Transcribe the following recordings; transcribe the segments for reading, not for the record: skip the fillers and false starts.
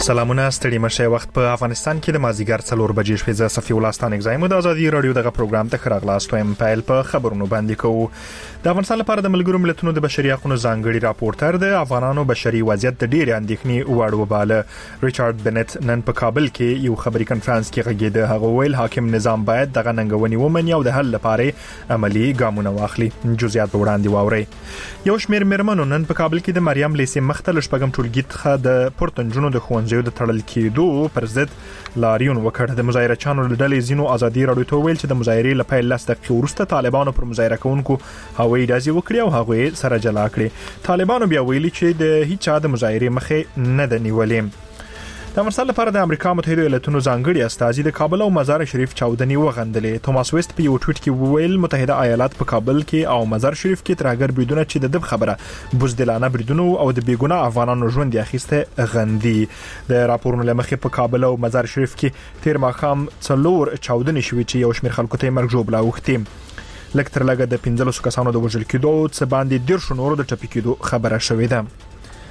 سلامونه ستړي مشه وخت په افغانستان کې د مازیګر 4 بجې شپې ز صفي ولستان اگزایم د ازادي رادیو دغه پروګرام ته خراغلاست وایم پایل په خبرونو باندې کوو د افغانستان لپاره د ملګرو ملتونو د بشري حقوقو ځانګړي راپورټر د افغانانو بشري وضعیت د ډېر اندېښنې وړ وباله ریچارډ بنت نن په کابل کې یو خبري کانفرنس کې غږېده. هغه ویل حاکم نظام باید دغه ننګونې ومني او د حل لپاره عملی ګامونه واخلي. جزئیات وړاندې واوري. یو شمېر مېرمنو نن په کابل کې د مریم لیسې مختلف شپږم ټولګي څخه د پورتنجونو د ښوونځیو د تړل کېدو پر ضد لاریون وکړ. د مظاهره چانو له ډلې ځینو ازادي رادیو ته ویل چې د مظاهرې لپاره 10 دقیقې وروسته طالبانو پر مظاهره کوونکو هوایي ډزې وکړې او هغه سره جلا کړې. طالبانو بیا ویلي چې د هیڅ چا د مظاهرې مخه نه د نیولې. د افغانستان لپاره د امریکا متحده ایالاتونو ځانګړي استازي د کابل او مزار شریف چاودنې وغندلې. توماس ویست په یو ټویټ کې وویل متحده ایالات په کابل کې او مزار شریف کې ترهګر بریدونه چې د دب خبره بوزدلانه بریدونه او د بیګناه افغانانو ژوند اخیسته غندي. د راپورونو لمخې په کابل او مزار شریف کې تیر ماښام 4 چاودنې شوې چې یو شمېر خلکو ته مرګ ژوبلا وختي. لکتر لګه د 15 کسانو د وژل کېدو څخه باندې 10 نورو د ټپي کېدو خبره شوې ده.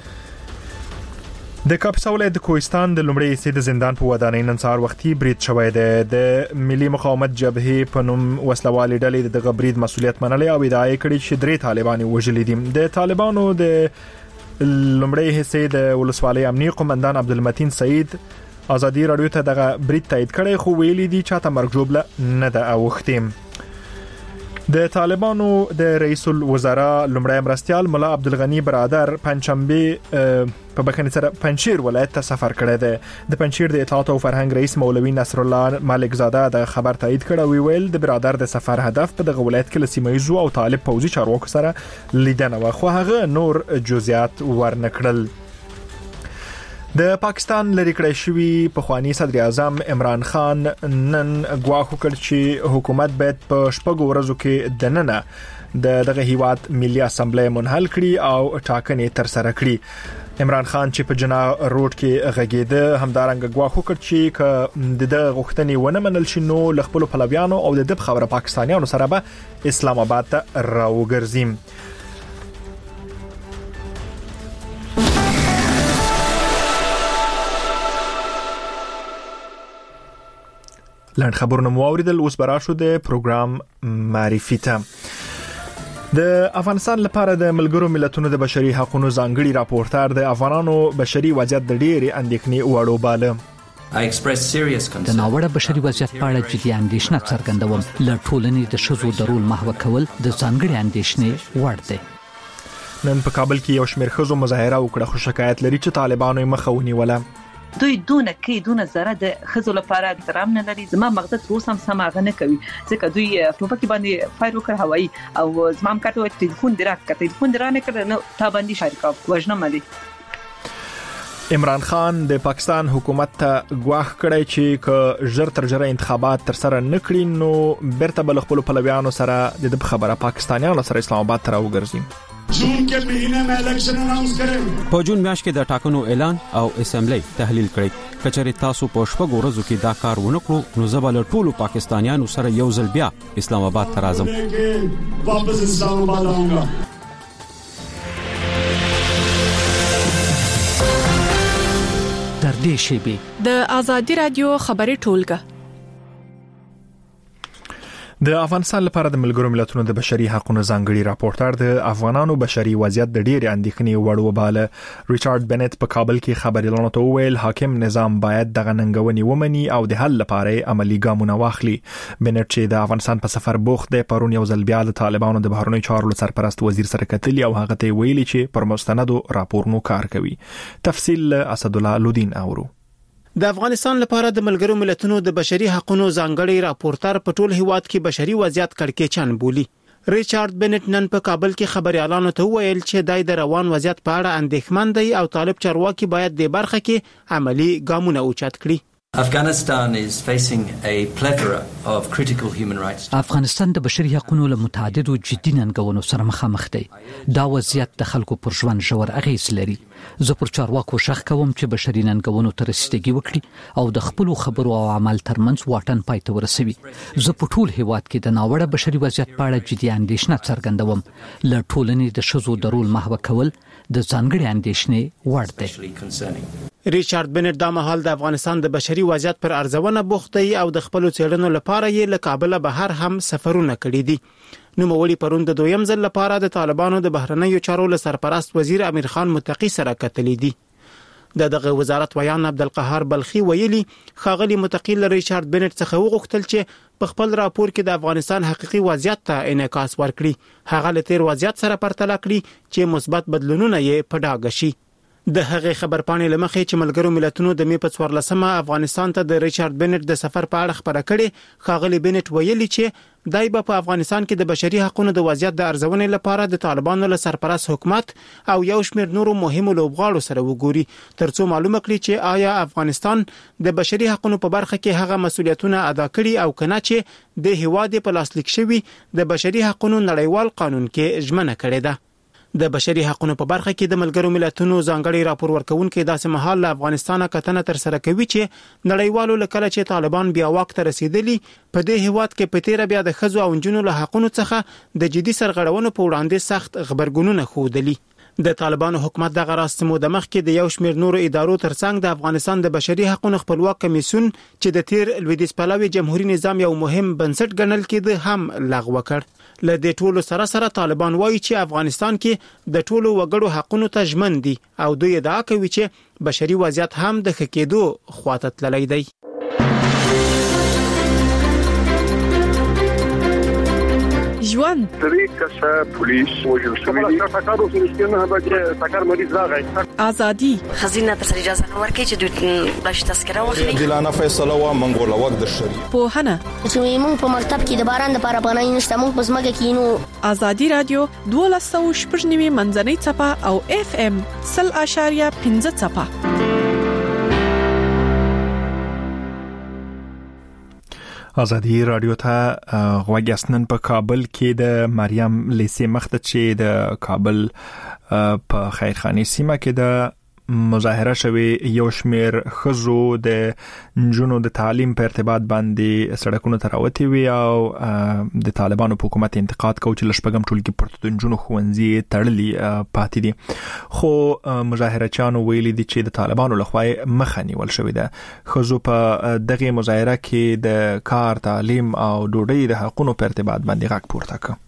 د کاپیسا ولایت د کوهستان د لومړي حصے د زندان په ودانۍ نن سهار وختي برید شوی دی. د ملي مقاومت جبهې په نوم وسلوالې ډلې د برید مسؤلیت منلې او ادعا کړې چې 3 طالبان وژلي دي. د طالبانو د لومړي حصے د ولسوالۍ امنیه قومندان عبدالمتین سعید ازادي رادیو ته دغه برید تایید کړی خو ویلي دي چې تا مرګ جوړه نه ده اوختیم. د طالبانو د رئیس الوزراء لومړی مرستیال مولا عبدالغنی برادر پنځشنبه په بخښنې سره پنځشیر ولایت ته سفر کړی دی. د پنځشیر د اطلاعات او فرهنګ رئیس مولوي نصر الله مالک زاده د خبر تایید کړ او ویل د برادر د سفر هدف په دغه ولایت کې لسیمایزو او طالب پوځي چارواکو سره لیدنه و خو هغه نور جزئیات ورنکړل. د پاکستان لری کړی شوی پخوانی صدر اعظم عمران خان نن ګواښ وکړ چې حکومت باید په شپږ ورځو کې دننه دغه هیواد ملي اسمبلی منحل کړي او ټاکنې تر سره کړي. عمران خان چې په جنا روډ کې غږېده همدارنګه ګواښ وکړ چې د غوښتنې ونه منل شي نو لخپل پلویانو او د خبره پاکستانیانو سره به اسلام آباد ته راوګرځي. لاند خبرونه موریدل اوس براشو د پروګرام معرفي ته. د افغانستان لپاره د ملګرو ملتونو د بشري حقوقو ځانګړي راپورټر د افغانانو بشري وضعیت د ډېرې اندېښنې وړو باله. د ناوړه بشري وضعیت په اړه جدي اندېښنه څرګندوم. له ټولنې د ښځو د رول محو کول د ځانګړي اندېښنې وړ دی. نن په کابل کې یو شمېر ښځو مظاهره وکړه خو شکایت لري چې طالبانو یې مخه ونیوله. دوی دونه زره د خزو لپاره احترام نه لري. زما مغزه تر اوسه سماغه نه کوي ځکه دوی ټوپک باندې فایر وکړ هوایي او زما هم کاته ټلیفون درانه کړ نو تا باندې شارکا وژنه ملي. عمران خان د پاکستان حکومت ته ګواښ کړی چې که ژر تر ژره انتخابات تر سره نکړي نو بیرته بل خپل پلویانو سره د خبره پاکستانیانو سره اسلام آباد ته راوګرځي. جون के महीने में इलेक्शन अनाउंस करें. په جون میاشت کې د ټاکنو اعلان او اسمبلی تحلیل کړي. کچېرې تاسو په شپږ ورځو کې دا کار ونه کړو نو زبل ټولو پاکستانیانو سره یو ځل بیا اسلام آباد ته راځم. واپس اسلام آباد آؤں تر دې شی د ازادي رادیو خبري ټولګه. د افغانستان لپاره د ملګرو ملتونو د بشري حقوقو ځانګړي راپورټر د افغانانو بشري وضعیت د ډېر اندېښنې وړ وباله. ریچارډ بنت په کابل کې خبريالانو ته وویل حاکم نظام باید دغه ننګونې ومني او د حل لپاره عملی ګامونه واخلي. بنت چې د افغانستان په سفر بوخت دی پرون یو ځل بیا د طالبانو د بهرنیو چارو سرپرست وزیر سره کتلی او هغه ته ویلي چې پر مستندو راپورونو کار کوي. تفصیل اسد الله لودین اورو. د افغانستان لپاره د ملګرو ملتونو د بشري حقوقو ځانګړي راپورټر په ټول هیواد کې بشري وضعیت کړکېچن بولی. ریچارډ بنت نن په کابل کې خبريالانو ته ویل چې دای د روان وضعیت په اړه اندېښمن دی او طالب چارواکي باید د برخه کې عملی ګامونه اوچت کړي. Afghanistan is facing a plethora of critical human rights. افغانستان د بشري حقوقو له متعددو جدي ننګونو سره مخامخ دی. دا وضعیت د خلکو پر ژوند ژور اغیز لري. زه پر چارواکو شخ کوم چې بشري ننګونو ته رسیدګي وکړي او د خپل خبرو او عمل ترمنځ واټن پای ته ورسوي. زه په ټول هیواد کې د ناوړه بشري وضعیت په اړه جدي اندېښنه څرګندوم. له ټولنې د ښځو د رول محو کول د ځانګړي اندېښنې وړ دی. ریچارډ بنټ دا مهال د افغانستان د بشري وضعیت پر ارزونه بوخت دی او د خپل څېړنو لپاره یې له کابل بهر هم سفرونه کړي دي. نو مولي پرون د دویم ځل لپاره د طالبانو د بهرنیو چارو له سرپرست وزیر امیر خان متقی سره کتلې دي. دغه وزارت ویان عبدالقهار بلخي ویلي خاغلی متقی له ریچارډ بنټ څخه وغوښتل چې په خپل راپور کې د افغانستان حقيقي وضعیت ته انعکاس ورکړي. هغه له تیر وضعیت سره پرتله کړي چې مثبت بدلونونه یې په ډاګه شي. د هغې خبرپاڼې لمخې چې ملګرو ملتونو د می په 14مه افغانستان ته د ریچارډ بنټ د سفر په اړه خبره کړې، خاغلی بنټ ویلي چې دای په افغانستان کې د بشري حقوقو د وضعیت د ارزونې لپاره د طالبانو له سرپرست حکومت او یو شمېر نورو مهمو لوبغاړو سره وګوري ترڅو معلومه کړي چې آیا افغانستان د بشري حقوقو په برخه کې هغه مسؤلیتونه ادا کړي او کنه چې د هیواد په لاسلیک شوی د بشري حقوقو نړیوال قانون کې ژمنه کړې ده. د بشري حقوقو په برخه کې د ملګرو ملتونو ځانګړي راپور ورکونکو داسې مهال له افغانستان کتنه تر سره کوي چې نړیوالو لکه چې طالبان بیا وخت رسیدلی په دې هیواد کې په تیر بیا د خزو او جنونو له حقوقو څخه د جدي سرغړونو په وړاندې سخت خبرګونونه خوده. د طالبانو حکومت د غراستمو د مخ کې د یو شمېر نورو ادارو ترڅنګ د افغانستان د بشري حقوقو خپلواک کمیسیون چې د تیر لویدیځ پلوي جمهوریت نظام یو مهم بنسټ ګڼل کېده هم لغوه کړ. له دې ټولو سره طالبان وایي چې افغانستان کې د ټولو وګړو حقوقو ته ژمن دي او دوی ادعا کوي چې بشري وضعیت هم د ښه کېدو خواته تللی دی. ژوند طریقه پولیس وجل شوی دی تاکارو سرشتنه به تاکار مریض راغی ازادي خزینه تر اجازه ورکړي چې دوی باش تذکره واخلي دلانه فیصله و منګول وخت د شری په هنه چې موږ په مکتب کې د باران د لپاره بنای نشته موږ په سمګه کې نو ازادي رادیو 1290 منځنۍ چپه او اف ام 0.15 چپه. ازادي رادیو ته غوږیاستنن په کابل کې د مریم لیسې مخته چې د کابل په خیرخانه سیمه کې د مظاهره شوی یو شمیر خزو د جنونو د تعلیم په ارتباط باندې سړکونو ته راوتی وی او د طالبانو په حکومت انتقاد کوي چې لشپګم ټولګي پرته د جنونو خوندزي تړلي پاتې دي. خو مظاهرچانو ویلي دي چې د طالبانو لخوا مخه نیول شوې ده. خزو په دغه مظاهره کې د کار تعلیم او ډوډۍ د حقوقو په ارتباط باندې غږ پورته کړ.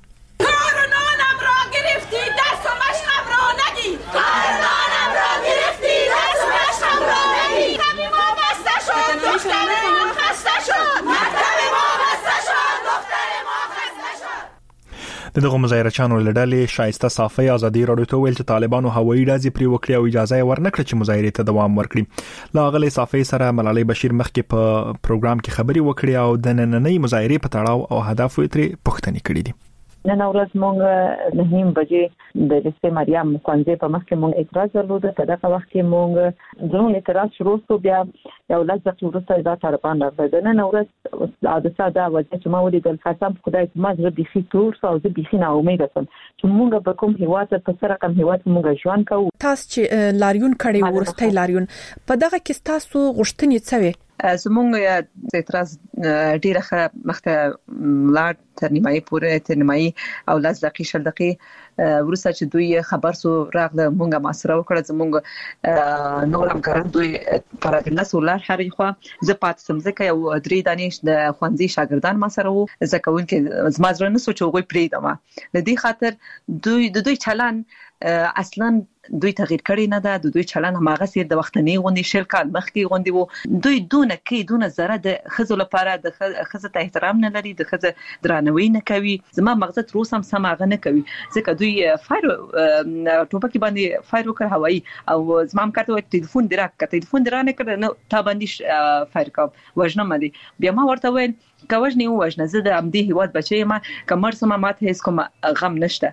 دغه مظاهرچانو لړلې شایسته صافي ازادي رادیو ته ویل چې طالبانو هوایي ډزې پرې وکړي او اجازه یې ورنکړه چې مظاهرې ته دوام ورکړي. لاغلي صافي سره ملالۍ بشیر مخکې په پروګرام کې خبري وکړي او د نننۍ مظاهرې په تړاو او هدف یې ترې پوښتنې کړې دي. نن ورځ مونږ نه نیم بجې د لسته مریم مخانځې په مخ کې مونږ اعتراض درلود. په دغه وخت کې مونږ زموږ اعتراض شروع شو بیا یو لږ وروسته دا طالبان راغله. نن ورځ عادت دا وجه چې ما ولیدل قسم خدای ته ما زړه بيخي تور او زه بيخي نا امید سم چې مونږ به کوم هیواد په سره کوم هیواد مونږ ژوند کوو. تاسو چې لاریون کړي ورسته لاریون په دغه کې تاسو غوښتنې څه وي؟ زمونږ اعتراض ډیره ښه مخته لاړ تر نیمایي پورې تر نیمایي او لاس دقیقې شل دقیقې ورسته چې دوی خبر سو راغله مونږه ماسره وکړه زمونږ نور همکاران دوی پر دلس ولر هرې خو زه پات سمځکه یو درې دانش د خوانزي شاګردان ماسره وو زکوون کې زمازره نه سوچ وګوي پریدمه د دې خاطر دوی چلن اصلا دوی تغییر کړی نه ده. دوی چلن هماغه سیر د وختنی غونډې شل کال مخکې غونډې وو. دوی دونه زره د خزو لپاره د خزه ته احترام نه لري د خزه درناوی نه کوي. زما مغزه تر اوسه هم سماغه نه کوي ځکه دوی فایر ټوپک باندې فایر وکړ هوایي او زما هم کاته ټلیفون درانه کړ نو تا باندې فایر کوم وژنه مدي. بیا ما ورته ویل کوژنې وژنه زه د امدی هیواد بچی ما کمر سم ماته هیڅ کوم غم نشته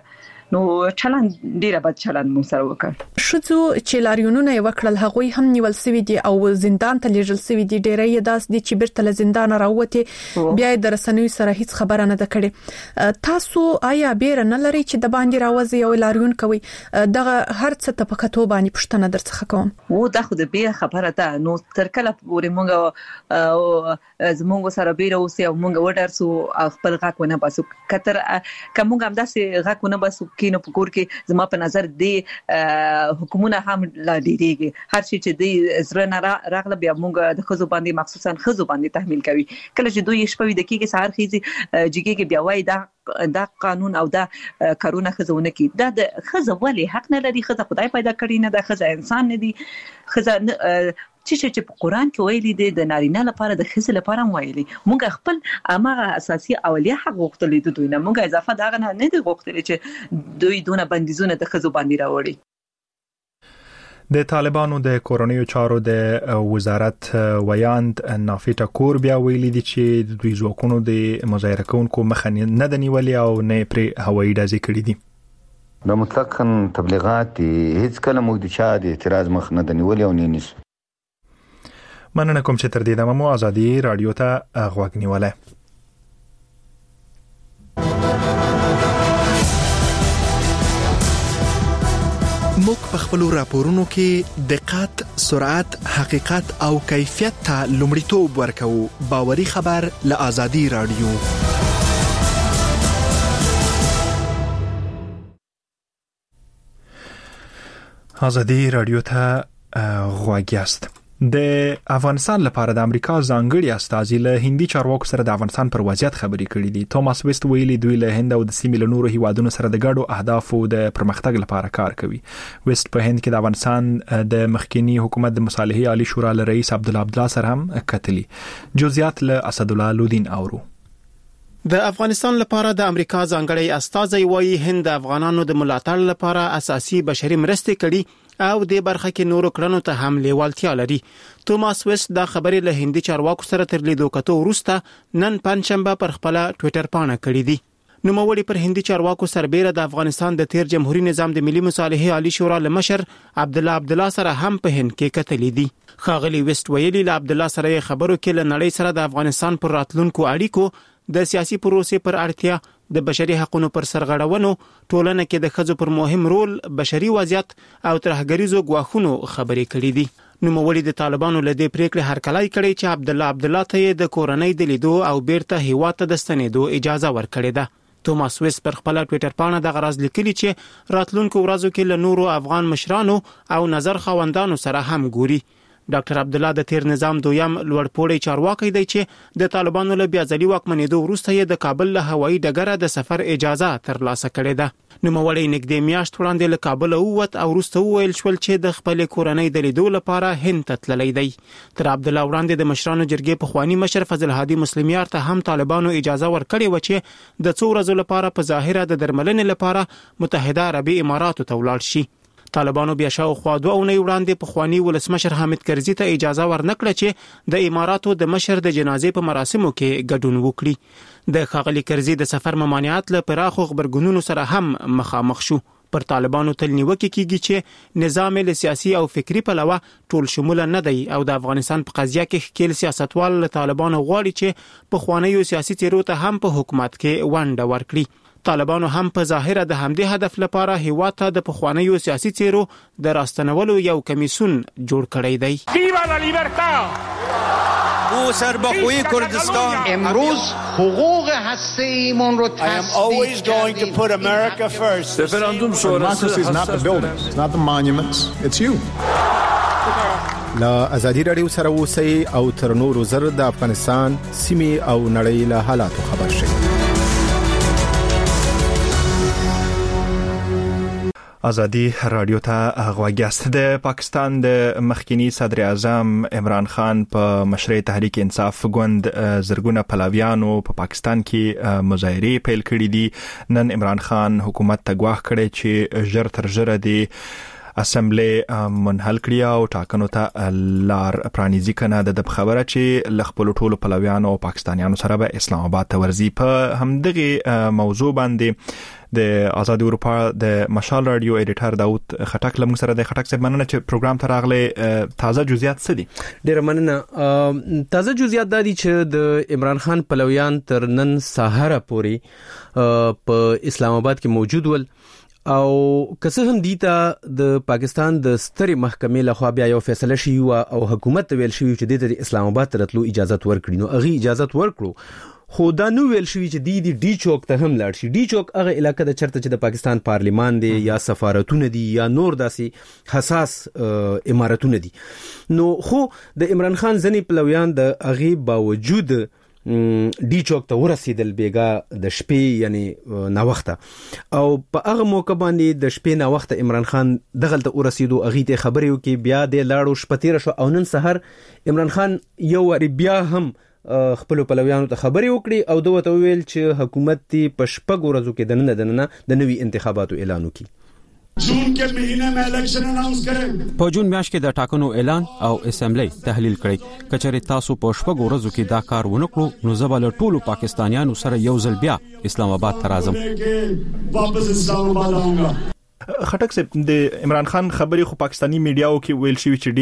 نو چلن ډیر بد چلن مو سره وکړ شذو چې لاریونونه وکړل هغه هم نیول سوي دي او زندان ته لیږل سوي دي ډیرې داس دي چې بیرته له زندان راوته بیا د رسنیو سره هیڅ خبره نه ده کړې تاسو آیا بیر نه لري چې د باندې راوځي او لاریون کوي دغه هر څه ته په کتو باندې پښتنه درڅخه کوم و دا خو د بیر خبره ده نو تر کله پورې مونږ زمونږ سره بیر اوسې او مونږ وډرسو خپل غاک ونه باسو کتر کومه هم داسې غاک ونه باسو کینو په کور کې زما په نظر دی حکومت هم لا ډیریږي هر شي چې دی زره نه راغله بیا مونږ د خزو باندې مخصوصا خزو باندې تحمیل کوي کله چې دوی شپوي د کیږي سهار خيزي جګي کې بیا وای دا قانون او دا کارونه خزونه کی دا د خزه ولی حق نه لري خزه خدای پیدا کړی نه دا خزه انسان نه دي خزه چې په قران کې ویلي دي د نارینه لپاره د خزه لپاره ویلي مونږ خپل امغه اساسي اولیه حق غوښتل دي دوی نه مونږ اضافه دا نه دي غوښتل چې دوی دونه بندیزونه د خزو باندې راوړي د طالبانو د کورونیو چارو د وزارت ویاند نافیټا کور بیا ویلي دي چې د دوی ځواکونو د مظاهره کوونکو مخه نه د نیولې او نه پرې هوایي ډزې کړې دي د مطلقاً تبلیغات هیڅ کله موږ د چا د اعتراض مخ نه د نیولې او نه نیسو مننه کوم چې تر دې دمه مو ازادي رادیو ته غوږ نیولای موږ په خپل راپورونو کې دقت، سرعت، حقیقت او کیفیت ته لومړیتوب ورکوو. باوري خبر له ازادي رادیو. ازادي رادیو ته غوږ یاست. د افغانستان لپاره د امریکا ځانګړي استازي له هندي چارواکو سره د افغانستان پر وضعیت خبرې کړې دي. توماس ویست ویلي دوی له هند او د سیمې له نورو هیوادونو سره د ګډو اهدافو د پرمختګ لپاره کار کوي. ویست په هند کې د افغانستان د مخکینی حکومت د مصالحې عالی شورا له رئیس عبدالله سره هم کتلي. جزئیات له اسدالله لودین اورو. د افغانستان لپاره د امریکا ځانګړي استازي وايي هند د افغانانو د ملاتړ لپاره اساسي بشري مرستې کړي او د برخه کې نورو کړنو ته هم لیوالتیا لري. توماس ویست دا خبرې له هندي چارواکو سره تر لیدو کتو وروسته نن پنځشنبه پر خپل ټوئیټر پاڼه کړې دي. نوموړي پر هندي چارواکو سربېره د افغانستان د تیر جمهوریت نظام د ملي مصالحې عالی شورا لمشر عبدالله سره هم په هند کې کتلې دي. خاغلی ویست ویلي له عبدالله سره خبرو کې له نړۍ سره د افغانستان پر راتلونکو اړیکو د سیاسي پروسې پر اړتیا د بشري حقوقو پر سرغړونو ټولنه کې د خځو پر مهم رول بشري وضعیت او ترهګریزو غواخونو خبرې کړې دي. نوموړي د طالبانو له دې پریکړې هرکلی کړي چې عبدالله ته د کورنۍ د لیدو او بیرته هیواد ته د ستنېدو اجازه ورکړې ده. توماس ویست پر خپل ټوئیټر پاڼه د غرض لیکلي چې راتلونکو ورځو کې له نورو افغان مشرانو او نظر خواندانو سره هم ګوري. ډاکټر عبدالله د تیر نظام دویم لوړپوړی چارواکي دی چې د طالبانو له بیا ځلي واکمنېدو وروسته یې د کابل له هوایي ډګره د سفر اجازه ترلاسه کړې ده. نوموړی نږدې میاشت وړاندې له کابل ووت او وروسته وویل شول چې د خپل کورنۍ د لیدو لپاره هند ته تللی دی. تر عبدالله وړاندې د مشرانو جرګې پخوانی مشر فضل هادي مسلمیار ته هم طالبانو اجازه ورکړې و چې د څو ورځو لپاره په ظاهره د درملنې لپاره متحده عربي اماراتو ته ولاړ شي. طالبانو بیا شاوخوا 2 اونۍ وړاندې پخوانی ولسمشر حامد کرزي ته اجازه ورنکړه چې د اماراتو د مشر د جنازې په مراسمو کې ګډون وکړي. د خاغلی کرزي د سفر ممانعت له پراخو خبرګونونو سره هم مخامخ شو. پر طالبانو تل نیوکه کیږي چې نظام له سیاسي او فکری پلوه ټول شمول نه دی او د افغانستان په قضیه کې ښکیل سیاستوال له طالبانو غواړي چې په خوانیو سیاسي تیرو ته هم په حکومت کې ونډه ورکړي. طالبانو هم په ظاهره د همدې هدف لپاره هیواد ته د پخوانیو سیاسي تیرو د راستنولو یو کمیسیون جوړ کړی دی. ویوا لا لیبرتا! او سربخوی کردستان امروز حقوق هسته‌ایمون رو I am always going to put America first. Referendum شورای is not the buildings, it's not the monuments, it's you. لا ازادي رادیو سره اوسئ او تر نورو زر د افغانستان سیمې او نړۍ له حالاتو خبر شئ. ازادي رادیو ته غوږ یاست. د پاکستان د مخکینی صدر اعظم عمران خان په مشرۍ تحریک انصاف ګوند زرګونه پلاویانو په پاکستان کې مظاهرې پیل کړې دي. نن عمران خان حکومت ته ګواښ کړی چې ژر تر ژره د اسمبلی منحل کړي او ټاکنو ته لار پرانیزي کنه. د خبره چې لخپل ټولو پلاویانو او پاکستانیانو سره به اسلام آباد ته ورځي. په همدغه موضوع باندې د آزاد اروپا د مشال رادیو ایډیټر داوود خټک لمغ سره د خټک صاحب مننه چې پروګرام ته راغله. تازه جزئیات څه دي؟ ډیر مننه. تازه جزئیات د دي چې د عمران خان پلویان تر نن سهار پورې په اسلام آباد کې موجود ول او کسه هم دیتا د پاکستان د سترې محکمې لخوا بیا یو فیصله شي او حکومت ویل شي چې د اسلام آباد ترتلو اجازه ورکړي. نو هغه اجازه ورکړو خو دا نو ویل شوی چې دی چوک ته هم لاړ شي. ډي چوک هغه علاقې د چرته چې د پاکستان پارلیمان دی یا سفارتونه دي یا نور داسې حساس امارتونه دي. نو خو د عمران خان ځنی پلویان د هغه باوجود ډي چوک ته ورسېدل بیګا د شپې یعنی نا وخته او په هغه موقع باندې د شپې نا وخته عمران خان دغلت ورسېدو هغه ته خبرې وکي بیا د لاړو شپتیر شو او نن سحر عمران خان یو بیا هم خپل پلویانو ته خبرې وکړي او دوی ته ویل چې حکومت په شپږ ورځو کې د نوي انتخاباتو اعلان وکړي. जून के महीने में election announce करें. په جون میاشت کې د ټاکنو اعلان او اسمبلی تحلیل کړي. کچره تاسو په شپږ ورځو کې دا کار ونکړو نو زبل ټولو پاکستانیانو سره یو ځل بیا اسلام آباد ته راځم. واپس اسلام آباد آؤں گا. خټک صاحب د عمران خان خبري خو پاکستانی میډیاو کې ویل شوی چې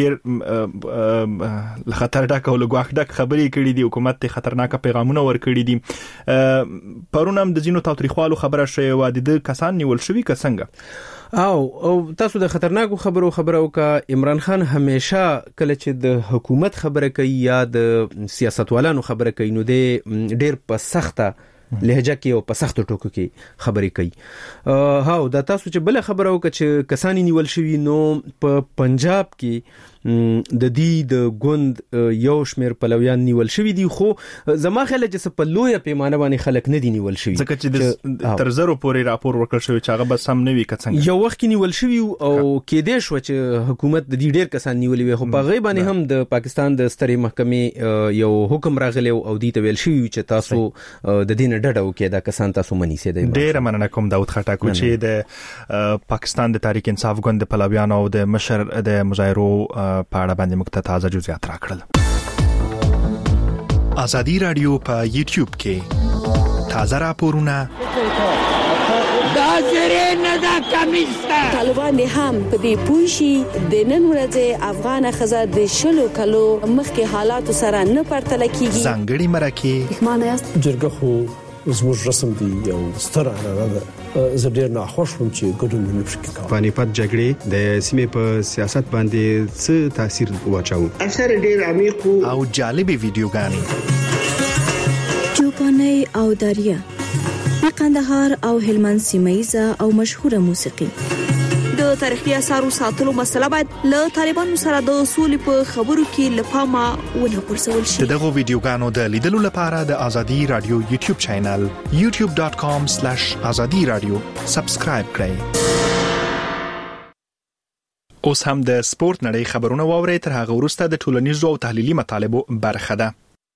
ډیر خطر ډک او لګواخ ډک خبري کړي دي. حکومت ته خطرناک پیغامونه ورکړي دي. پرونم د جنو تاریخوالو خبره شوی و د کسان نیول شوی کسنګ او تاسو د خطرناکو خبرو کا عمران خان همیشه کله چې د حکومت خبره کوي یا د سیاستوالانو خبره کوي نو د ډیر په سخته لهجه کې او په سختو ټکو کې خبرې کوي. هاو دا تاسو چې بل خبره وکړه چې کسانی نیول شوی نو په پنجاب کې د دې د ګوند یو شمیر پلویان نیول شوی دي خو زما خیال چې په لویه پیمانه باندې خلک نه دي نیول شوی ځکه چې د تر زرو پورې راپور ورکړ شوی چې هغه بس هم نه وی کڅنګ یو وخت کې نیول شوی او کې دې شو چې حکومت د دې ډیر کسان نیولې وي خو په غیبه باندې هم د پاکستان د سترې محکمې یو حکم راغلی او دې ته ویل شوی چې تاسو د دین ډډه وکړئ دا کسان تاسو منی سي دی. ډیر مننه کوم داوود خټک چې د پاکستان د تحریک انصاف ګوند د پلویانو او د مشر د مظاهرو په اړه باندې موږ ته تازه جزئیات راکړل. آزادی رادیو په یوټیوب کې تازه راپورونه دا زره نه دا کمیسته طالبان هم په دې پوښي د نن ورځې افغان خزه د شلو کلو مخکې حالات سره نه پرتل کیږي. ځانګړي مرکه معنی است جرګه خو زموږ رسم دی یو ستر اراده زه ډیر نه خوښ وم چې ګډون نه پکې کوم. پانیپت جګړې د سیمې په سیاست باندې څه تاثیر واچاو؟ اثر ډیر عمیق او جالب ویډیوګانې چوپاني او دریا د قندهار او هلمند سیمایزه او مشهوره موسیقي. د تاریخي اثارو ساتلو مسله باید له طالبانو سره د اصول په خبرو کې لپاره ونه غورځول شي. دغه ویډیوګانو د لیدلو لپاره د آزادی رادیو یوټیوب چینل youtube.com/azadiradio سبسکرایب کړئ. اوس هم د سپورت نړۍ خبرونه واورئ. تر هغه وروسته د ټولنیزو او تحلیلي مطالبو برخه ده.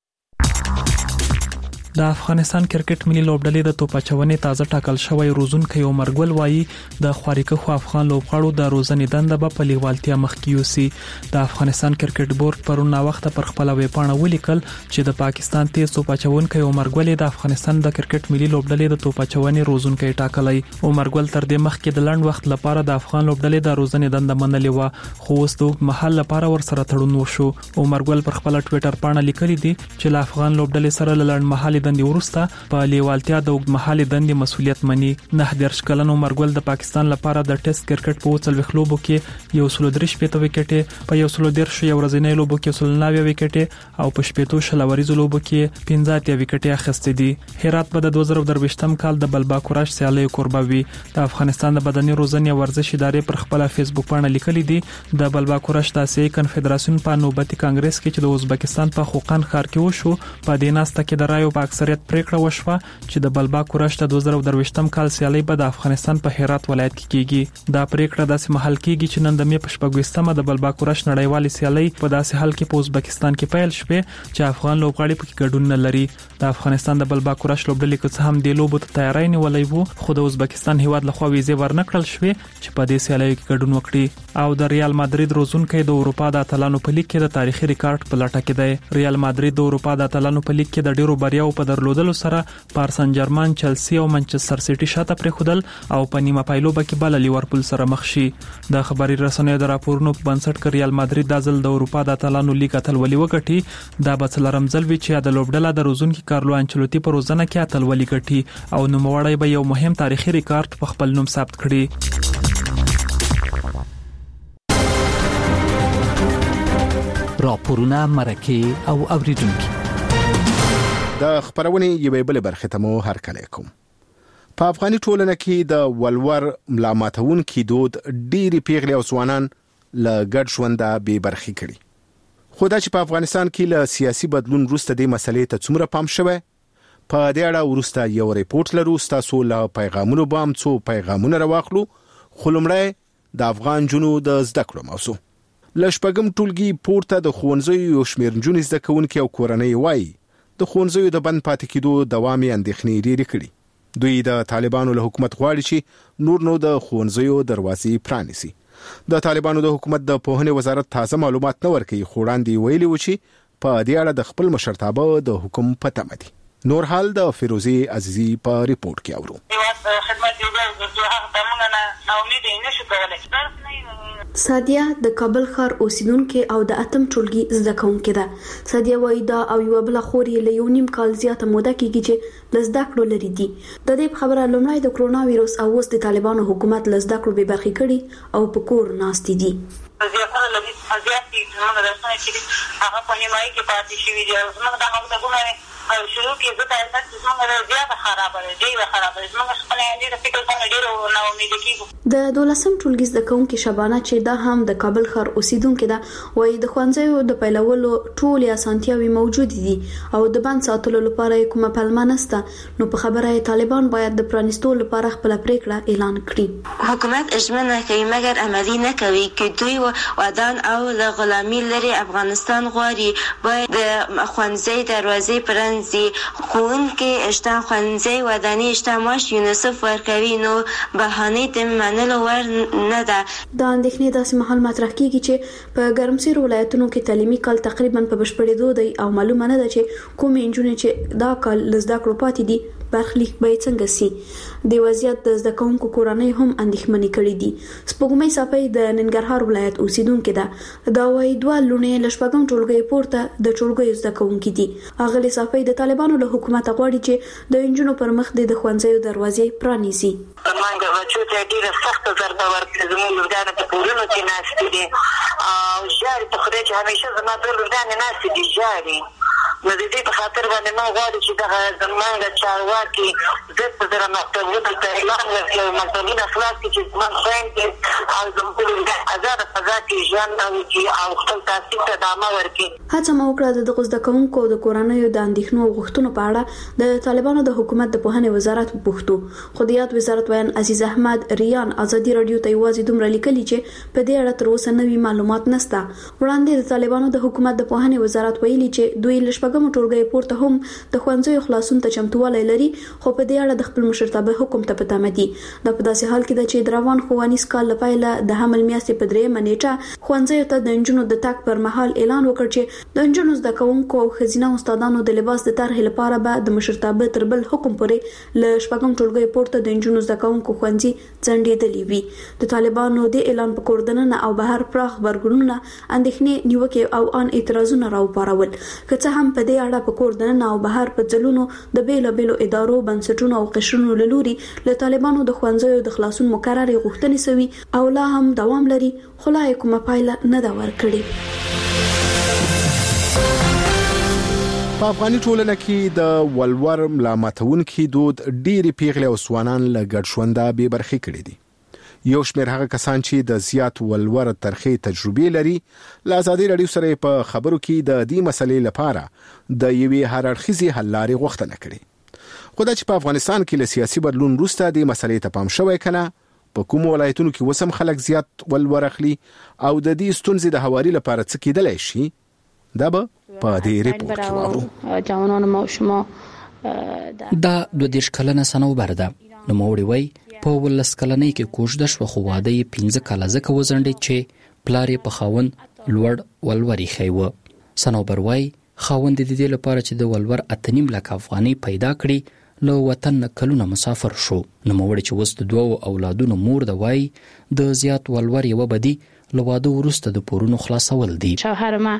د افغانستان کرکټ ملي لوبډلې د توپاچونې تازه ټاکل شوی روزونکي عمر ګل وایي د خواريکه خو افغان لوبغاړو د روزنې دنده په لیوالتیا مخ کیوسي. د افغانستان کرکټ بورډ پرونه وخت پر خپل ویبپاڼه ولیکل چې د پاکستان تیز توپاچونکي عمر ګل د افغانستان د کرکټ ملي لوبډلې د توپاچونې روزونکي ټاکلای. عمر ګل تر دې مخکې د لنډ وخت لپاره د افغان لوبډلې د روزنې دنده منلې و خو اوس د محل لپاره ورسره تړون وشو. عمر ګل پر خپل ټوئیټر باندې لیکلي دي چې د افغان لوبډلې سره لړن محل دندې ورسته په لیوالتیا د اوږدمهالې دندې مسولیت مني. 19 کلن عمر ګل د پاکستان لپاره د ټیسټ کرکټ په 40 لوبو کې 133 وکټې په 113 ورځنۍ لوبو کې 109 وکټې او په 15 شلوريزو لوبو کې 15 وکټې اخیستې دي. هرات په 2023م کال د بلباکوراش سیالي قرباوي. د افغانستان د بدني روزنې ورزش ادارې پر خپل فیسبوک باندې لیکلي دي د بلباکوراش د آسیایي کنفدراسیون په نوبتي کانګرس کې چې د ازبکستان په خوقان ښار کې وشو په دې ناسته کې د رایو په اکثریت پریکړه وشوه چې د بلباکوراش د 2023م کال سیالي به د افغانستان په هرات ولایت کې کیږي. دا پریکړه داسې محل کیږي چې نن د می په 20مه د بلباکوراش نړیوالې سیالي په داسې حال کې په ازبکستان کې پیل شوه چې افغان لوبغاړي پکې ګډون نه لري. د افغانستان د بلباکوراش لوبډلې کې هم د لوبو ته تیاری نیولې وو خو د ازبکستان هیواد لخوا ویزه ورنکړل شوه چې په دې سیالي کې ګډون وکړي. او د ریال مادرید روزونکي د اروپا د اتلانو په لیګ کې د تاریخي ریکارډ په لټه کې دی. ریال مادرید د اروپا د اتلانو په لیګ کې د ډیرو بریاو په په درلودلو سره پاریس سن جرمن، چلسی او منچستر سیټي شاته پرېښودل او په نیمه پایلوبه کې بل لیورپول سره مخ شي. د خبري رسنیو د راپورونو په بنسټ ریال مادرید د ځل د اروپا د اتلانو لیګ اتلولي وګټي. دا به څلورم ځل وي چې د لوبډله د روزونکي کارلو انچلوتی په روزنه کې اتلولي ګټي او نوموړی به یو مهم تاریخي ریکارډ په خپل نوم ثبت کړي. راپورونه مرکه او اوریدونکو د خبرونې یوې بل برخه ته مو هرکلی کوم. په افغاني ټولنه کې د ولور ملامتون کې دود ډيري پیغلي او ځوانان له ګډ ژوند به برخي کړي. خو دا چې په افغانستان کې له سیاسي بدلون وروسته د مسلې ته څومره پام شوه، په دې اړه وروسته یو ریپورت لرو. تاسو له پیغامونو بام څو پیغامونه راوخلو. خلمړی د افغان جنو د زده کړو موضوع لشپګم ټولګي پورته د خوندزوی او شمیر جون زده کوونکي او کورنۍ وای د خوندزوی د بند پاتې کېدو دوامي اندېښنې لري کړي. دوی د طالبانو له حکومت غواړي چې نور نو د خوندزوی دروازې پرانیسي. د طالبانو د حکومت د پوهنې وزارت تازه معلومات نه ورکوي، خو وړاندې ویلي و چې په دې اړه د خپل مشرتابه د حکم په تمه دي. نور حال د فیروزی عزیزی په ریپورت کې اورو. سادیه د کابل ښار اوسیدونکو او د اتم ټولګي زده کوونکې ده. سادیه وایي دا او یو بل خوري له یو نیم کال زیاته موده کېږي چې لزده کړو لري دي. د دې خبره لومړی د کرونا وایروس او اوس د طالبانو حکومت لزده کړو به برخي کړي او په کور ناستې دي. زیاتره لږ ازیاتي څنګه درسونه چې هغه په نیمایي کې پاتې شوي دي. زموږ د مکتبونه شروع کې زه ته زموږ زیاته خرابه ده، ډېره خرابه ده. زموږ خپل ډېر فکر کوم ډېر نا امید کېږو. د 12م ټولګي زده کوونکي شبانه چې دا هم د کابل ښار اوسیدونکو ده وایي د خوانځیو د پیلولو ټول اسانتیاوي موجود دي او د بند ساتلو لپاره کومه پلمه نشته. نو په خبره طالبان باید د پرانیستو لپاره خپل پریکړه اعلان کړي. حکومت اجمنه کوي مګر عملی نه کوي چې دوی ودان او له غلامي لري افغانستان غواړي. باید د خوانځي دروازې پرانځي. ښوونکي اشته خوانځي وداني اشته ماش یونیسف ورکوي. نو بهانه د منلو ور نه ده. دا اندېښنې داسې مهال مطرح کیږي چې په ګرمسیر ولایتونو کې تعلیمي کال تقریبا په بشپړېدو دی او معلومه نه ده چې کومې نجونې چې دا کال لزده کړو پاتې دي برخلیک به څنګه سي. د وضعیت د زده کوونکو کورنۍ هم اندېښمنې کړې دي. سپوږمۍ صافي د ننګرهار ولایت اوسیدونکو ده. دا وايي دوه لونې لشپږم ټولګي پورته د ټولګي زده کوونکو دي. اغلی صافي د طالبانو له حکومت غواړي چې د انجونو پر مخ د خوانځیو دروازې پرانیزي. مانګه بچو ته ډیره سخت ضربه ورکړه. زموږ لږانه په کورونو کې ناست دي او ژاړي په خدای چې همیشه زما د لږانه ناست دي ژاړي. نو د دې په خاطر باندې ما غواړم چې دغه زمانګه چارواکي زه د مکتبونو ته اعلان وکړم او مکتبونه خلاص کړي چې زموږ خویندې او زموږ آزاد فضا کې ژوند او خپل تحصیل ته ادامه ورکړي. هڅه مو وکړه د زده کوونکو د کورنیو د اندېښنو او غوښتنو په اړه د طالبانو د حکومت د پوهنې وزارت وپوښتو. خو د یاد وزارت ویان عزیز احمد ریان ازادي رادیو ته یوازې دومره لیکلي چې په دې اړه تر اوسه نوي معلومات نشته. وړاندې د طالبانو د حکومت د پوهنې وزارت ویلي چې دوی لشپږم ټولګي پورته هم د خوانځیو خلاصون ته چمتووالی لري، خو په دې اړه د خپل مشرتابه حکم ته پته مدي. دا په داسې حال کې ده چې روان ښوونیز کال لپاره د حمل میاشتې په 3 نیټه خوانځیو ته د انجونو د تاک پر مهال اعلان وکړ چې د انجونو زده کوونکو او خزینه استادانو د لباس د طرح لپاره به د مشرتابه تر بل حکم پورې ل شپږم ټولګي پورته د انجونو زده کوونکو خوانځي ځنډېدلې وي. د طالبانو د اعلان په کوردننه او بهر پراخ برګونونه اندېښنې نیوکه او ان اعتراضونه راوپارول. که څه هم په دې اړه په کوردننه او بهر په ځلونو د بیلابیلو ادارو بنسټونو او قشرونو له لوري له طالبانو د خوانځیو د خلاصون مقرره غوښتنې سوي او لا هم دوام لري، خو لا کومه پایله نه دا ورکړي. په افغاني ټولنه کې د ولور ملامتونکو دود ډېری پیغلي او ځوانان له ګډ ژونده به برخي کړي دي. یو شمېر هغه کسان چې د زیات ولور ترخې تجربه لري له ازادي رادیو سره په خبرو کې د دې مسلې لپاره د یوې هررخیزي حل لارې غوښتنه کړې. خو دا چې په افغانستان کې له سیاسي بدلون وروسته د مسلې ته پام شوی کنه، په کوم ولایتونو کې وسم خلک زیات ولور اخلي او د دې ستونزې د هواري لپاره څه کېدلی شي، دا به په دې ریپورت کې وورو. جوانان ما شما دا 22 کلنه سنوبر ده. نو موړي وای په ولس کلنۍ کې کوژده شو، خو واده یې 15 کاله ځکه وزنډي چې پلار یې په خاون لوړ ولوري خیوه. سنوبر وای خاوند د دې لپاره چې د ولور 8.5 لک افغانۍ پیدا کړي له وطن کلونه مسافر شو. نوموړي چې وست 2 اولادونو مور د وای د زیات ولور یو بدی له واده وروسته د پورونو خلاصول دي. شوهر ما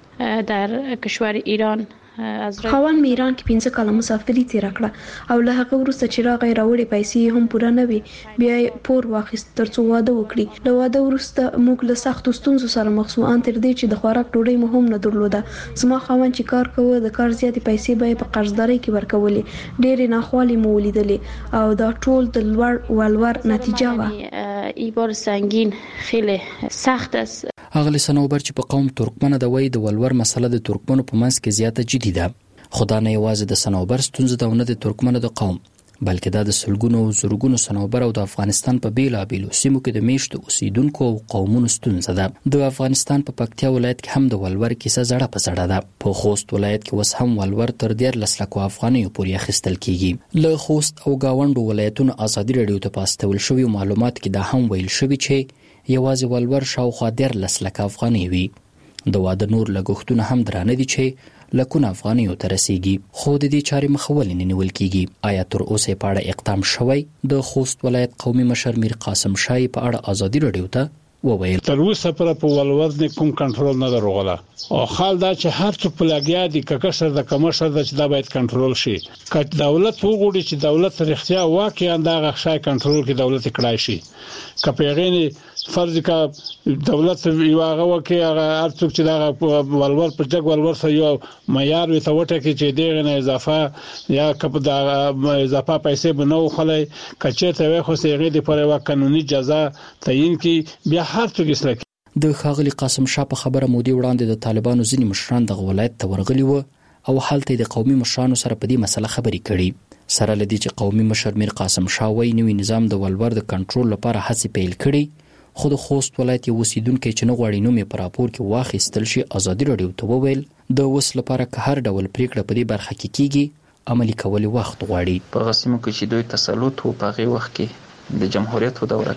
در کشور ایران خاوند مې ایران کې 15 کاله مسافري تیر کړه او له هغه وروسته چې راغی راوړې پیسې هم پوره نه وي بیا پور واخیست ترڅو واده وکړي. له واده وروسته موږ له سختو ستونزو سره مخ شو ان تر دې چې د خوراک ډوډۍ مو هم نه درلوده. زما خاوند چې کار کوي د کار زیاتې پیسې به په قرضدارۍ کې ورکولې. ډېرې ناخوالې مو ولیدلې او دا ټول د لوړ ولور نتیجه وه. این بار سنگین خیلی سخت است. اغلی صنوبر چې په قوم ترکمن د وای د ولور مسله د ترکمنو په منځ کې زیاته جدي ده. خدا نه یوازې د صنوبر ستونزه ده نه د ترکمنو د قوم بلکې دا د سلګونو زورګونو صنوبر او د افغانستان په بیلابیلو سیمو کې د میشتو اوسیدونکو او قومونو ستونزه ده. د افغانستان په پکتیا ولایت کې هم د ولور کیسه زړه په زړه ده. په خوست ولایت کې وس هم ولور تر 13 لکو افغانۍ پورې اخیستل کیږي. له خوست او گاونډو ولایتونو ازادي رادیو ته پاستول شوی معلومات کې دا هم ویل شوی چې یوازې ولور شاوخوا 13 لک افغانۍ وي. د واده نور لګښتونه هم درانه دي چې لکونه افغانیو ته رسیږي. خو د دې چارې مخه ولې نه نیول کیږي؟ آیا تر اوسه په اړه اقدام شوی؟ د خوست ولایت قومي مشر میر قاسم شای په اړه ازادي رادیو ته وویل تر اوسه پر په ولور نه کوم کنټرول نه دروغله او خال دا چې هر څه په لګیا دي ککشر د کمشر د چې دا باید کنټرول شي. که دولت وګوري چې دولت رښتیا واقعا دا غشای کنټرول کې دولت کړای شي. که پیغینې فرض کا دولت یو هغه وکي هغه ارڅوک چې دا ولور پر جګ ولور سره یو معیار وي ته وټه کې چې دغه نه اضافه یا کپ دا اضافه پیسې بنو خلای کچې ته وي خو سیغه د پر یو قانوني جزا تعین کی بیا هر څوک اسلام. د خاغلی قاسم شاه په خبره مودي وړاندې د طالبانو ځینی مشران د ولایت ته ورغلي وو او حالت د قومي مشرانو سره په دې مسله خبرې کړي. سره لدی چې قومي مشر میر قاسم شاه وایي نوی نظام د ولور د کنټرول لپاره هڅې پیل کړي. خو د خوست ولایت یو اوسیدونکو چې نه غواړي نوم په راپور کې واخیستل شي ازادي رادیو ته وویل د وس لپاره که هر ډول پریکړه په دې برخه کې کیږي عملی کول وخت غواړي. په غسیمو کې چې دوی تسلط او په غي وخت کې د جمهوریت په دوره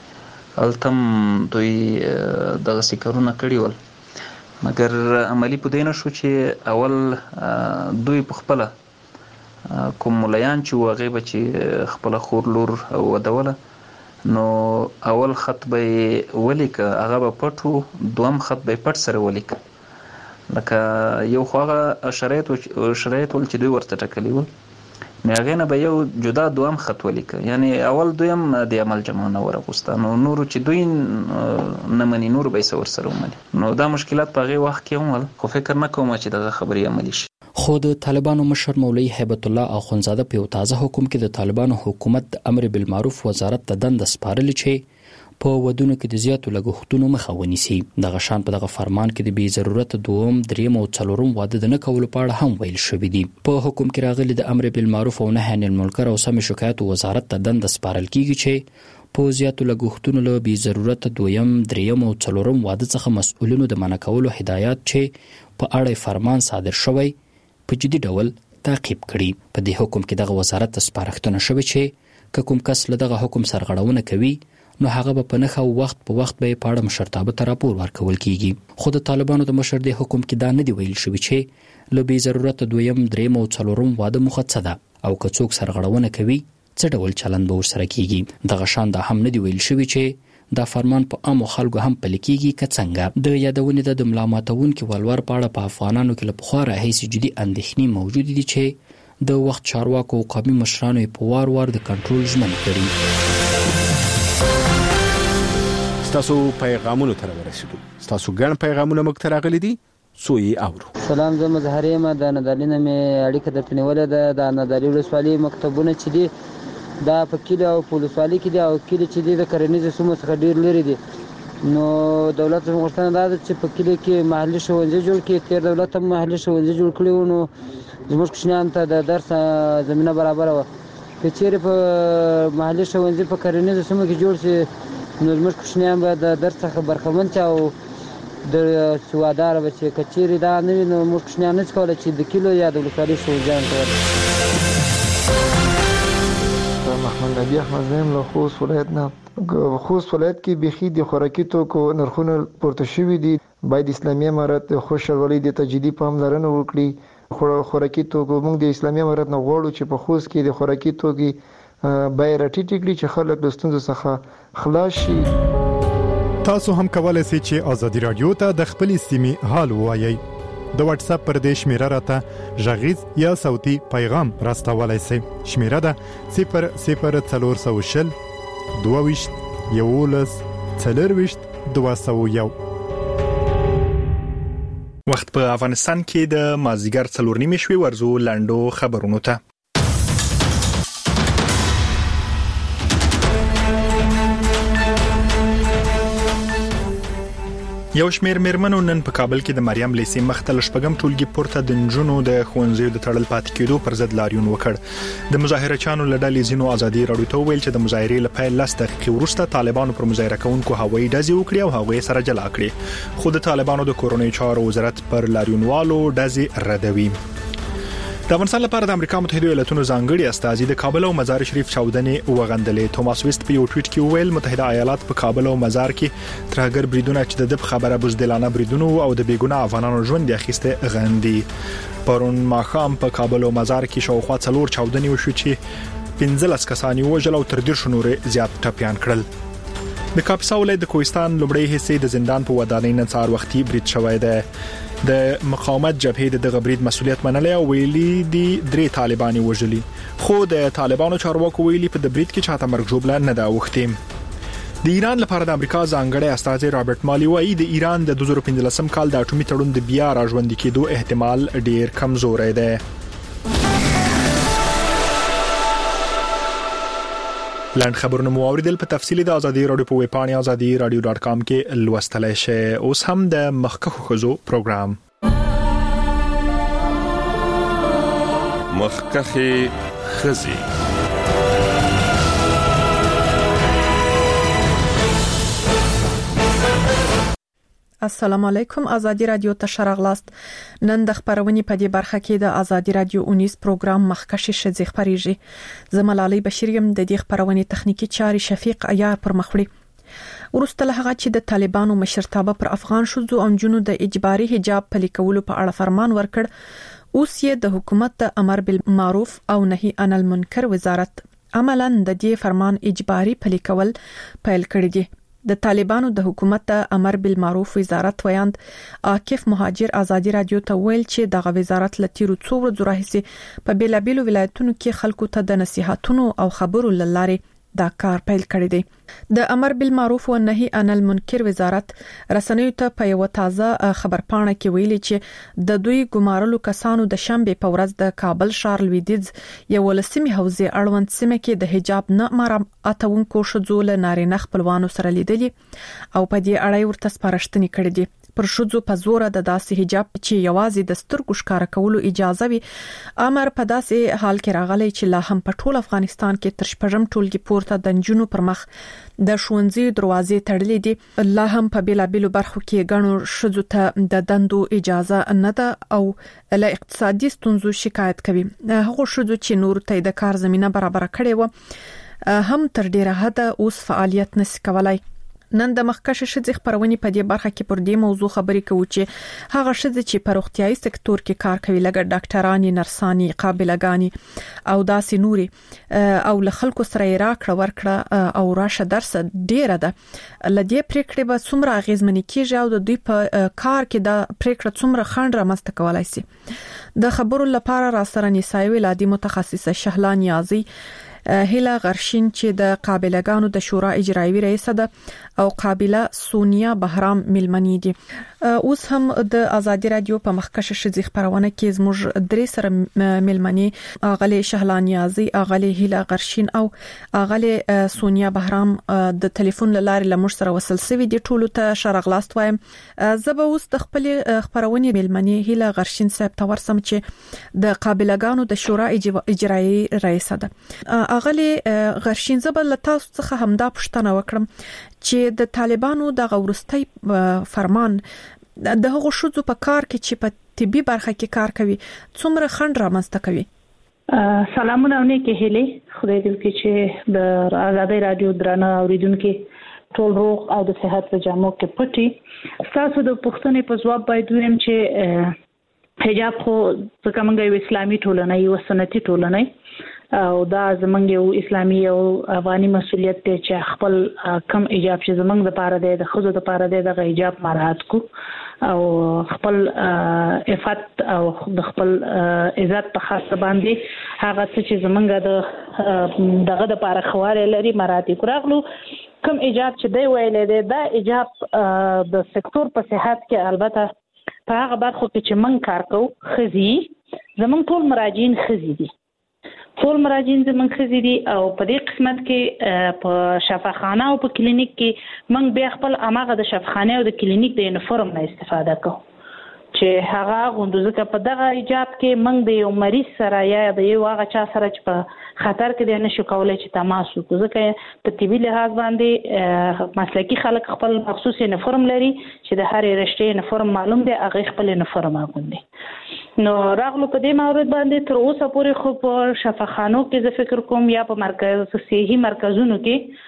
کې التم دوی د غسیکرونه کړی ول مګر عملی په دینه شو چې اول دوی په خپل کوم مليان چې واغې به چې خپل خور لور او ودوله نو اول خط به ولیک هغه به پټو دوم خط به پټ سره ولیک لکه یو خواغه شرایط چې دوی ورته ټکلی و نو هغه نه به یو جدا دوم خط ولیک یعنی اول دویم د عمل جمعونه ورغوستانو نور چې دوی نه منی نور به سور سره ومني نو دا مشکلات په هغه وخت کې هم خو فکر نه کوم چې دا خبري عملی شي. خو د طالبانو مشر مولوی هیبت الله اخونزاده په یو تازه حکم کې د طالبانو حکومت د امر بالمعروف وزارت ته دند سپارل چې په ودونو کې د زیاتو لګښتونو مخه ونیسي. د غشان په دغه فرمان کې د بی ضرورت دوم دریم او څلورم واده نه کول په اړه هم ویل شوی دی. په حکم کې راغلي د امر بالمعروف او نهي عن المنکر او سم شکایت وزارت ته دند سپارل کیږي چې په زیاتو لګښتونو له بی ضرورت دویم دریم او څلورم واده څخه مسؤلینو د منع کولو هدایت چې په اړه فرمان صادر شوی په جدي ډول تعقیب کړي. په دې حکم کې دغه وزارت ته سپارښتنه شوې چې کوم کس له دغه حکم سرغړونه کوي نو هغه به په نخښه وخت په وخت به په اړه مشرتابه ته راپور ورکول کیږي. خو د طالبانو د مشر د حکم کې دا نه دی ویل شوی چې له بې ضرورت دویم دریم او څلورم واده مخه ده او که څوک سرغړونه کوي څه ډول چلند به ورسره کیږي. دغه شان دا هم نه دی ویل شوی چې دا فرمان په عامو خلکو هم پلي کیږي که څنګه. د یادونې د ملا ماتونکو ولور په اړه په افغانانو کې له پخوا راهیسې جدي اندېښنې موجود دي چې د وخت چارواکو او قومي مشرانو په وار وار د کنټرول ژمن کړي. ستاسو پیغامونه تر ورسېدو. ستاسو ګڼ پیغامونه موږ ته راغلي دي څو یې اورو. سلام زه مظهر یم د نادالینه مې اړیکه درته نیولې ده. د نادالي ولسوالۍ مکتبونه چې دي دا په کلی او په ولسوالۍ کې دي او کلی چې دي د کرنیزو سیمو څخه ډېر لرې دي نو دولت غوښتنه دا ده چې په کلی کې محلي ښوونځي جوړ کړي. تېر دولت هم محلي ښوونځي جوړ کړي وو نو زموږ کوچنیانو ته د درس زمینه برابره وه. که چیرې په محلي ښوونځي په کرنیزو سیمو کې جوړ شي نو زموږ کوچنیان به د درس څخه برخمن شي او د سواداره به شي. که چیرې دا نه وي نو موږ کوچنیان نشي کولی چې د کلو یا د ولسوالۍ ښوونځیانو ته ورشي. محمد نبی احمد زیم له خوست ولایت نه خوست ولایت کې بيخي د خوراکي توکو نرخونه پورته شوي دي. باید اسلامي امارت خوشحالي د تجديدي پاملرنه وکړي. خوراکي توکو موږ د اسلامي امارت نه غواړو چې په خوست کې د خوراکي توکي بیه راټیټه کړي چې خلک د ستونزو څخه خلاص شي. تاسو هم کولای شئ چې ازادي رادیو ته د خپل سیمې حال ووایئ. د واتس اپ پر دې شمیره راته ژغیز یا صوتي پیغام راستولای شئ. شمیره ده 00420 22 11 40 201. وخت په افغانستان کې د مازیګر 4:30 شوي ورزو لاندو خبرونو ته. یو شمېر میرمنو نن په کابل کې د مریم لیسې مختل شپږم ټولګي پورته د نجونو د ښوونځیو د تړل پاتې کېدو پر ضد لاریون وکړ. د مظاهره چانو لړلې زینو ازادي راډیو ته ویل چې د مظاهرې لپاره 10 دقیقې وروسته طالبانو پر مظاهره کوونکو هوایي ډزې وکړې او هغوی سره جلا کړې. خو د طالبانو د کورونی چارو وزارت پر لاریونوالو ډزې ردوي. د افغانستان لپاره د امریکا متحده ایالاتونو ځانګړي استازي د کابل او مزار شریف چاودنې وغندلې. توماس ویست په یو ټویټ کې ویل متحده ایالات په کابل او مزار کې ترهګر بریدونه چې د خبره بزدلانه بریدونو او د بیګناه افغانانو ژوند اخیسته غندي. پرون ماښام په کابل او مزار کې شاوخوا 4 چاودنې وشو چې 15 کسان وژل او تر 10 نورې زیات ټپيان کړل. د کاپیسا ولایت د کوهستان لومړی حصے د زندان په ودانۍ نن سهار وختي برید شوی دی. د مقاومت جبهې د غبرید مسولیت منلې او ویلي دي 3 طالبان وژلي. خو د طالبانو چارواکو ویلي په د برید کې چاته مرګ جوړه نه دا وختي. د ایران لپاره د امریکا ځانګړي استازي رابرټ مالي وايي د ایران د 2015 کال د اټومي تړون د بیا راژوندي کېدو احتمال ډیر کمزوري دی. لاند خبرونه مو اوریدل. په تفصیلی د ازادي رادیو په ویب پاڼه azadi.radio.com کې لوستلای شئ. اوس هم د مخکخو خزو پروګرام مخکخه خزي. السلام علیکم. ازادي رادیو ته شراغلاست. نن د خبرونې په دې برخه کې د ازادي رادیو 19 پروګرام مخکشي شذ خبريږي. زملالي بشریم د دې خبرونې تخنیکی چاري شفیق عیار پر مخړي. ورسته له هغه چې د طالبانو مشرتابه پر افغان شوزو او جنونو د اجباري حجاب پلي کولو په اړه فرمان ورکړ. اوس یې د حکومت د امر بالمعروف او نهي عن المنکر وزارت عملاً د دې فرمان اجباري پلي کول پیل کړی دی. د طالبانو د حکومت د امر بالمعروف وزارت ویاند عاکف مهاجر ازادي رادیو ته ویل چې دغه وزارت لتیرو څو ورځې راهیسې په بیلابیلو ولایتونو کې خلکو ته د نصيحتونو او خبرو لاره دا کار پیل کړی دی. د امر بالمعروف او نهي عن المنکر وزارت رسنیو ته په یو تازه خبرپاڼه کې ویلي چې د دوی ګمارلو کسانو د شنبه په ورځ د کابل ښار لویدیځ یو لسمي حوزه اړوند سیمه کې د حجاب نه مرام اتونکو شذو له نارینه خپلوانو سره لیدلي او په دې اړه ورته سپارښتنې کړې دي. پر شذو په زور د داسې حجاب چې یوازې د سترګو ښکار کولو اجازه وي امر په داسې حال کې راغلی چې لا هم په ټول افغانستان کې تر شپږم ټولګي پورته د جنونو پر مخ د ښوونځي دروازې تړلې دي. لا هم په بیلابیلو برخو کې غنو شذو ته د دندو اجازه نه ده او له اقتصادي ستونزو شکایت کوي. هغه شذو چې نور ته د کار زمينه برابر کړي و هم تر ډیره حد اوس فعالیت نس کولای. نن د مخکشه شذ خبرونې په دې برخه کې پر دې موضوع خبرې کوي چې هغه شذ چې په روغتيایي سکتور کې کار کوي لکه ډاکټرانی، نرسانی، قابلګانی او داسې نوري او له خلکو سره راکړه ورکړه او راشه درس ډیره ده. لدې پریکړې به څومره اغیزمنې کیږي او د دوی په کار کې د پریکړه څومره خنډ رامنځته کولای شي. د خبرو لپاره را سره نسایي ولادي متخصصه شهلا نیازي هیله غرشین چې د قابلګانو د شورا اجرایي رئیس ده او قابله سونیا بهرام ملمنی دي. اوس هم د ازادي رادیو په مخکشه شذ خبرونه کې زموږ درې سره ملمنی اغلی شهلا نیازي، اغلی هیله غرشین او اغلی سونیا بهرام د ټلیفون لاره لمر سره وصل سوي دي. ټولو ته شرغلاست وایم. زبه اوس د خپل خبرونه ملمنی هیله غرشین صاحب ته ورسم چې د قابلګانو د شورا اجرایي رئیس ده. اغلی غرشین زبل تاسو څخه همدا پوښتنه وکړم چې د طالبانو د غورستۍ فرمان د هغو شذو په کار کې چې په طبي برخه کې کار کوي څومره خنډ رامنځته کوي؟ سلامونه نیکه هلي خدای دې وکړي چې د آزادۍ رادیو درنه اوریدونکو ټول روغ او د صحت په جامو کې پټي تاسو د پښتنې په ځواب باید ویم چې حجاب خو څنګه موږ یو اسلامي ټولنه یو سنتي ټولنه او دا زمونږ یو اسلامي او افغاني مسولیت دی چې خپل کم حجاب چې زمونږ د پاره دی د خزو د پاره دی د حجاب مراعات کو او خپل عفت او د خپل عزت په خاص باندې هغه چې زمونږ دغه د پاره خواله لري مراعات کړغلو کم حجاب چې دی ویلې دی دا حجاب د سکتور په صحت کې البته په هغه برخو کې چې من کار کوو خزي زمونږ ټول مراجعین خزي دي ټول مراجعین زمونږ خزي دي او په دې قسمت کې په شفاخانه او په کلینیک کې من بیا خپل اماغه د شفاخانه او د کلینیک د یونیفورم نه استفاده کوو چې هغه غوندوزه په دغه ایجاب کې من د یو مریض سره یا د یو هغه چا سره چې په خطر کې دی نشو کولای چې تماس وکړو ځکه په طبي لحاظ باندې مسلکي خلک خپل مخصوص یونیفورم لري چې د هر رشتې یونیفورم معلوم دی هغه خپل یونیفورم اغوندي نو راغلو په دې مورد باندې تر اوسه پورې خو په شفاخانو کې زه فکر کوم یا په مرکز صحي مرکزونو کې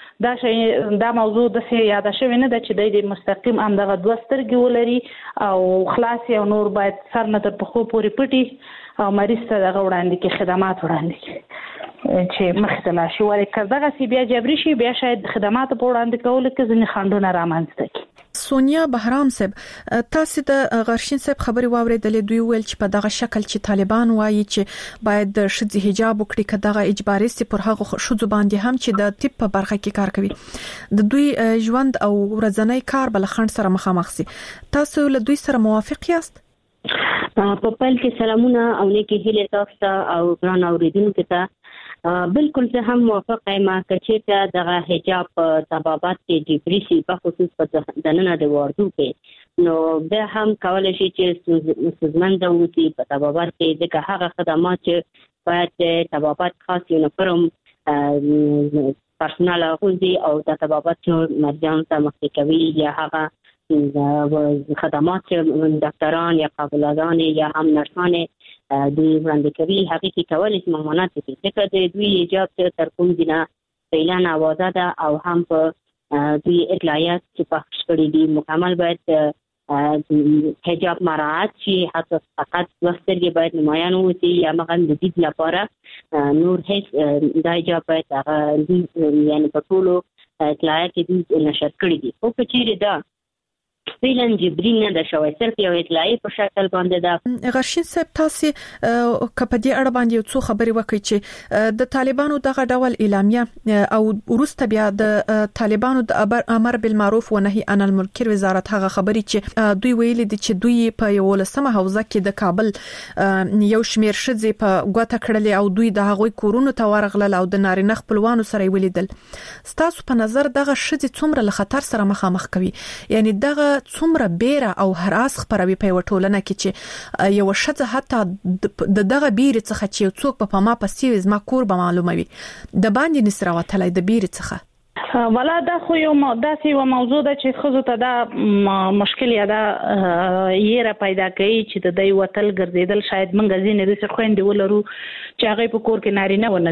دا موضوع د څه یاد شوی نه د چې د مستقیم امدغه دوه سترګې ولري او خلاص او نور باید سر نه تر پخو پورې پټي او مریض ته دغه وړاندې کې خدمات وړاندې کړي چې مخته لا شي ولې کړه چې بیا جبري شي بیا شاید خدمات په وړاندې کول کې ځنې خندونه رامنځته کړي سونیا بهرام صاحب تاسو د غرشین صاحب خبري واوریدلې دوی ویل چې په دغه شکل چې طالبان وایي چې باید د شذ حجاب وکړي کداغه اجباري سي پر هغه شذ باندې هم چې د طب په برخه کې کار کوي د دوی ژوند او ورځنی کار بل خند سره مخامخ سي تاسو له دوی سره موافق یاست په پل کې سلامونه او نیکی هیله تاسو او ګران اوریدونکو ته بالکل زه هم موافق یم چې دغه حجاب طبابات کې جبري سي په خصوص په دننه د واردو کې نو به هم کولای شي چې سازمان د وتی په طبابات کې د هغه خدمات چې باید طبابات خاص یونیفورم پرسونل غوندي او د طبابات چې مرجان ته مخکې کوي یا هغه خدمات چې ډاکټران یا قابلادان یا هم نرسان دوی وړاندې کوي هغه کې کولای شي ممانعت وکړي ځکه د دوی ایجاب تر کوم دینه اعلان اوازه ده او هم په دوی اطلاعات چې پخش کړي دي مکمل باید حجاب مراعات شي حتی فقط وسترګې باید نمایان وي یا مغان د دې لپاره نور هیڅ د حجاب باید هغه یعنی په ټولو اطلاعات کې نشر کړي دي او په چیرې ده فعلا جبري نه د شوی صرف یو اطلاعي په شکل باندې ده غرشین صاحب تاسو کپدي اړه باندې یو څو خبري وکړي چې د طالبانو دغه ډول اعلامیه او ورسته بیا د طالبانو د امر بالمعروف و نهي عن المنکر وزارت هغه خبري چې دوی ویلي دي چې دوی په یو لسمه حوزه کې د کابل یو شمیر شذې په ګوته کړل او دوی د هغوی کورونو ته ورغلل او د نارینه خپلوانو سره ولیدل ستاسو په نظر دغه شذې څومره له خطر سره مخامخ کوي یعنی دغه څومره بیره او هراس خبروي په وټولنه کې چې یو شته حتی دغه بیره څخه چې څوک په ما پسې زما کور به معلوموي د باندې نسراوتلای د بیره څخه ولا دا خو یو داسې و موضوع ده چې خزو ته دا مشکل یا دا یې را پیدا کوي چې د دوی وتل ګرځیدل شاید منګه زینې د څه خويندې ولرو چې هغه په کور کې نارینه ونه